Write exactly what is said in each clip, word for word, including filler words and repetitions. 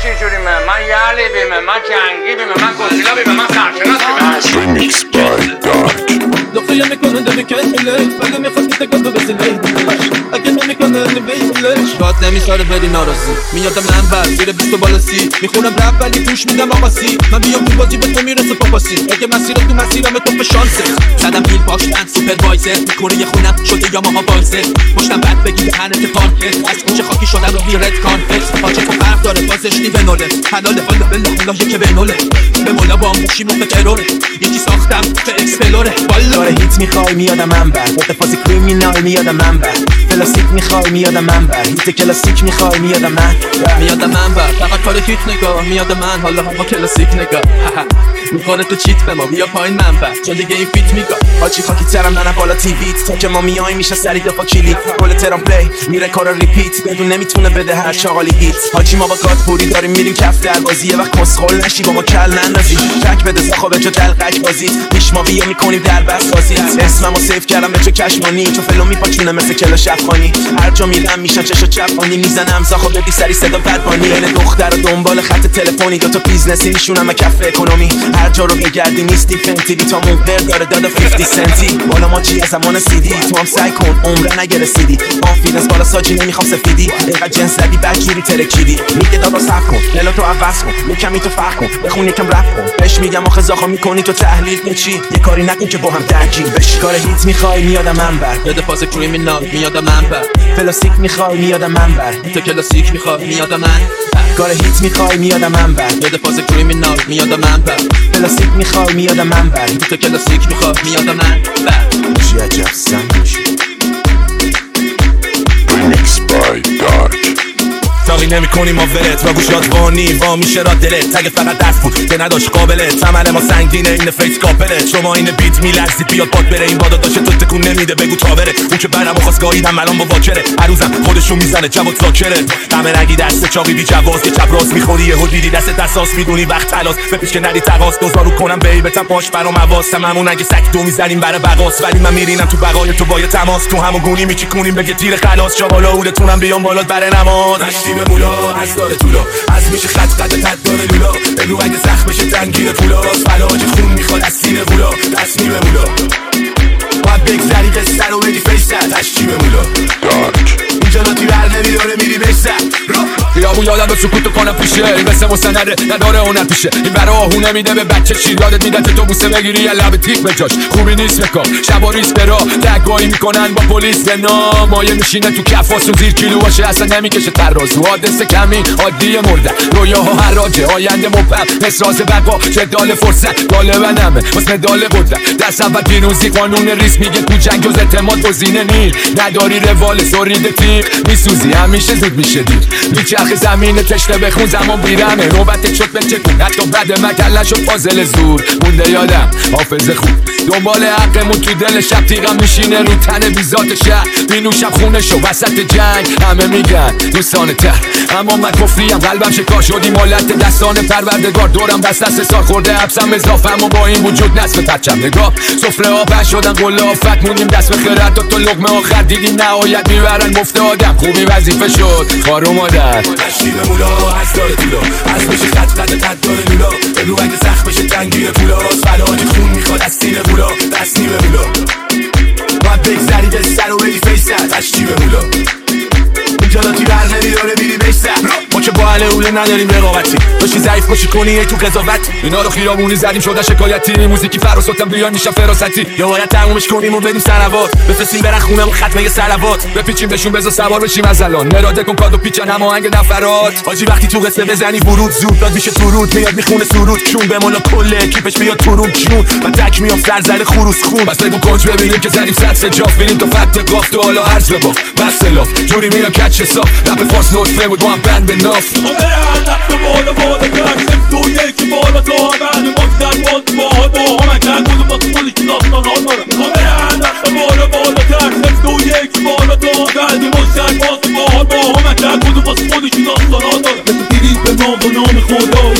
چه جوری من من یعلی بیم من جنگی بیم من گسیلا بیم من سرشناس بیم Remix by Dark دخیه میکنه دمی کنیلش بگه میخواست میتگه تو بسیلش اگه نمیکنه نمیلش داد نمیشاره بری نارازی میاد من بر زیر بیست و بالا سی میخونم رپ ولی توش میدم آقاسی من بیام تو بازی به تو میرسه پاپاسی اگه مسیر تو مسیرم تو به شانسه زدم بیل پاشتن سوپروایزر میکنه یه خونم شده یا ماها وایزر پشتم بد بگی به هن اتفاق از کوچه خاکی شدم رو بیرد کانفکس پاچه تو فرق داره بازش نی به نوله حلاله والا بالله الله یکی به نوله به مولا با موشی مخ تروره یکی ساختم به اکسپلوره والا هیت میخوای میادم منبر اتفاق کریمینال میادم منبر پلاستیک میخوای میادم منبر هیت کلاسیک میخوای میادم من میادم منبر فقط کار هیت نگاه میادم من حالا هوا کلاسیک نگاه میکنه تو چیت به ما بیا پایین منبر چون دیگه این فیت میگاه حاجی خاکی ترم نه بالا تیویت تا که ما میای میشه سری دفا کلیت گل ترام پلی میره کارا ریپیت بدون نمیتونه بده هر چاقالی هیت حاجی ما با گاد پوری داریم میریم کف در بازی یه وقت مسخول نشی با ما کل نندازی تک بده زاخو به جا دلقک بازیت پیش ما بیا میکنیم در بس بازیت اسممو سیف کردم به چه کشمانی تو فلو میپاچونه مثل کلاش افغانی هر جا میرم میشن چشو چپانی میزنم زاخو بدی سری صدا بدبانی بین دختر و دنبال خط تلفنی دو تا بیزنسی نشونم کف اکونومی هر جا رو بگردی نیستی فنتی بی تا موقر داره دادا پنجاه سنتی بالا ما چی از زمان سیدی تو هم سعی کن عمره نگرسیدی کانفیدنس بالا ساجی نمیخوام سفیدی اینقدر جنس زدی بدجوری ترکیدی میگه دادا صبر کن دلا تو عوض کن یکمی تو فرق کن بخون یکم رپ کن بهش میگم آخه زاخو میکنی تو تحلیل کن چی یه کاری نکن که با هم درگیر بشی کار هیت میخوای میادم منبر یاد فاز کریمینال میادم منبر پلاستیک میخوای میادم منبر تو کلاسیک میخوای میادم من کار هیت میخوای میادم منبر یاد فاز کریمینال میادم منبر پلاستیک میخوای میادم منبر تو کلاسیک میخوای میادم من چی عجب سن میشه Remix by Dark تاقی نمی کنی ما ولت و گوشات وانی وا میشه را دلت تگ فقط دست بود که نداشت قابلت تمل ما سنگینه این فیس کاپلت شما این بیت میلرزید بیاد باد بره این بادا داشته تو تکون نمیده بگو تا بره اون که برم و خواست گاهیدم الان با واکره هر روزم خودشون میزنه جواد زاکره همه رنگی دست چاقی بی جواز که چپ راست میخوری یهو دیدی دست دستاس میدونی وقت تلاس بپیش که ندی تقاس دوزارو کنم بیبتم پاش برام حواسم همون اگه سگ دو میزنیم برای بقاس ولی من میرینم تو بقای تو با تماس تو همون گونی میچیکونیم بگه تیر خلاص جا بالا اودتونم بیام بالا برای نماز به مولا از داره طولا از میشه خط قد تد داره لولا بگو اگه زخم بشه تنگیر پولاست فلاج خون میخواد از سینه بولا دست نیمه مولا باید بگذری قصه رو بدی فیشتر تشکیب مولا Dark اینجا ناتی بر نمیداره میری بشتر خیابون یادم به سکوتو کنم پیشه این مثل مستنده نداره هنر پیشه این برا آهونه میده به بچه چی یادت میده تو بوسه بگیری یا لب تیک به جاش خوبی نیست بکار شبا ریس برا دگاهی میکنن با پلیس به نام مایه میشینه تو کفاس و زیر کیلو باشه اصلا نمیکشه ترازو حادثه کمی عادی مرده رویاها حراجه آینده مبهم نسراز بقا جدال فرصت غالبنمه واسه مدال قدرت دست اول پیروزی قانون ریس میگه تو جنگ جز اعتماد گزینه نی نداری روال سرید تیغ میسوزی همیشه زود میشه دیر میچرخ زمین تشنه بخون زمان بیرمه نوبت شد به چکون حتی بعد مکله شد فاضل زور مونده یادم حافظ خوب دنبال حقمون تو دل شب تیغم میشینه رو تن بیزات شهر بینوشم خونه شو وسط جنگ همه میگن دوستان تر اما من کفریم قلبم شکار شدی مالت دستان پروردگار دورم دست دست سار خورده حبسم اضافه اما با این وجود نصف پرچم نگاه سفره آب شدن قله آفت مونیم دست به خیرت تا تو لقمه آخر دیدیم نهایت میبرن مفت آدم خوبی وظیفه شد خار و مادر تشکیب مولا از داره طولا از میشه خط قد تد داره لولا بگو اگه زخم بشه تنگیر پولاست فلاج خون میخواد از سینه بولا دست نیمه مولا باید بگذری قصه رو بدی فیشتر تشکیب مولا اینجا ناتی بر نمیداره میری بشتر ما که با اهل اوله نداریم رقابتی داشتی ضعیف کشی کنی ای تو قضاوت اینا رو خیابونی زدیم شده شکایتی موزیکی فراساتم بیان میشم فراستی یا باید تمومش کنیم و بریم سنوات بفرستیم برن خونه و ختمه سلوات بپیچیم بهشون بذار سوار بشیم از الان مراده کن کادو پیچن هماهنگ نفرات حاجی وقتی تو قصه بزنی ورود زود داد میشه تورود میاد میخونه سرود چون به مولا کل اکیپش بیاد تورود چون من تک میام سرزر خروس خون بس بگو کنج ببینیم که زدیم صد سجاف ببینیم تو فت قاف تو حالا عرض ببا بس لاف جوری میرم کچ حساب رپ فارس نوت فلم بود با هم بند به ناف دست بالا بالا کرد تو یکی بالا تا بعد مقدر باز با با همه کرد بود با سولی که داستان ها داره کامران دست بالا بالا کرد تو یکی بالا تا بعد مقدر باز با با همه کرد بود با سولی که داستان ها داره مثل دیدید به نام و نام خدا اینا شروع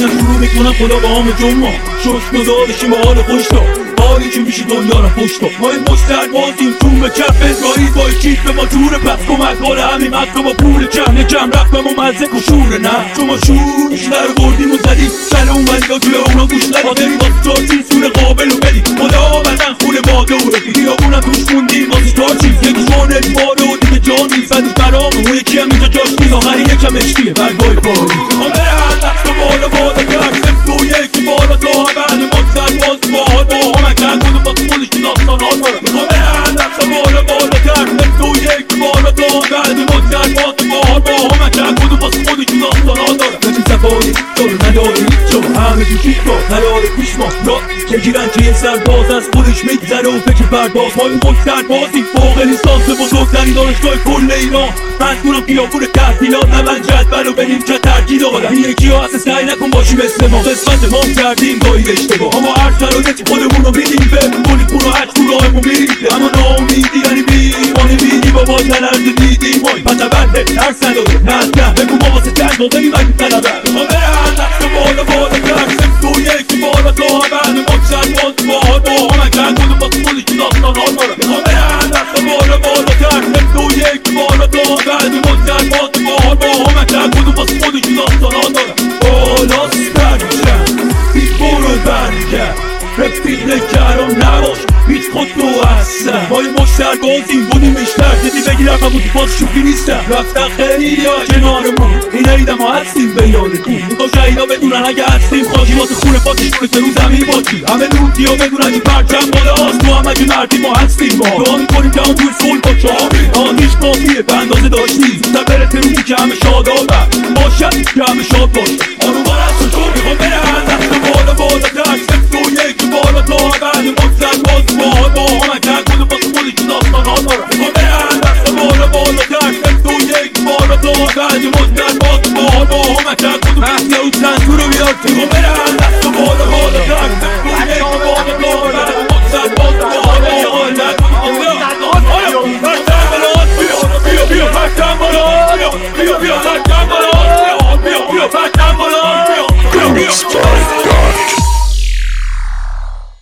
میکنم خدا با همه جمعه شش گذارشیم به حال خوش دا حالی که میشه دنیا را پشت دا ما این مشتر بازیم چون به کف اسرائیل با چیت به ما جوره پس کمک حال همین مکه با پول کم نکم رفت به ما مزه کشوره نه چون ما شور بیشتر بردیم و زدیم سر اون ولیدا توی اونا گوش ندیم مادری واسه چارچین سور قابل و بدیم خدا بدن خونه باده و بدیم خیابونم توش موندیم واسه چارچین یکی شانه باده و دیگه جان نیست بعدش برامه اون یکی هم اینجا جاش نیست آخری یکم اشتیه برگای پاری ما بره هر دست و بالا بالا کرد سفت و یکی بالا تا بعد مقصد باز باحال با همه کرد کنه با خودش که داستان ها داره ما بره هر دست و بالا بالا کرد سفت و یکی بالا تا بعد مقصد باز باحال با همه کرد کنه با خودش که داستان ها داره نشین سفاری داره نداره چون همه تو کیت با نداره پیش ما را بگیرن که یه سرباز از خودش میگذره و فکر پرداز ما این مقصد بازی فوق لیسانس بزرگترین دانشگاه کل ایران مجبورم خیابون تحصیلات نمن جدول و بریم چه ترکیب آدم این یکی ها اصلا سعی نکن باشی مثل ما قسمت ما کردیم گاهی اشتباه اما هر شرایطی خودمون رو میدیم به کنید پول و هج تو راهمون میریم اما ناامیدی یعنی بیمانه بیدی بابا نلرز دیدیم مای پتبنده ترس نداره نزده بگو ما واسه جنگ موقعی مگی طلبه ما بره هر دست بالا بالا کرد سفت و یکی بالا تا بعد مقصد باز باحال با همه کرد کنه با خودش که داستان ها داره ما بره هر دست بالا بالا کرد سفت و یکی بالا تا بعد مقصد باز باحال با همه کرد کنه با خودش که داستان ها داره بالا سرشن هیچ برو برگرد رفیق نکرم نباش هیچ خود تو هستم ما این مشتر بازیم بودیم بیشتر دیدی بگیرم همون تو باز شوخی نیستم رفتن خیلی ها کنارمون این عیدم ها هستیم به یادتون میخوا شهیدا بدونن اگه هستیم خواهی واسه خونه پاتشونه که رو زمین باشی همه نوتی ها بدونن این پرچم بالا هست تو هم اگه مردی ما هستیم با دعا میکنیم که هم توی صلح با چهاری آنیش کافیه به اندازه داشتی زودتر برسه روزی که همه شادابن باشد که همه شاد باشه آرومان از تو چون میخوام بره هر دست بالا بالا تک سفت و یکی بالا تا بعد مقصد باز باحال با همه کرد کنه با خودش که داستان ها داره میخوام بره هر دست بالا بالا تک سفت و یکی بالا تا بعد مقصد باز باحال با همه کرد کنه مهدی او سنتور رو بیار میخوام بره هر دست بالا بالا تک سفت و یکی بالا تا بعد مقصد باز باحال با همه کرد کنه بیا بیا بیا بیا بیا بیا بیا بیا بیا بیا بیا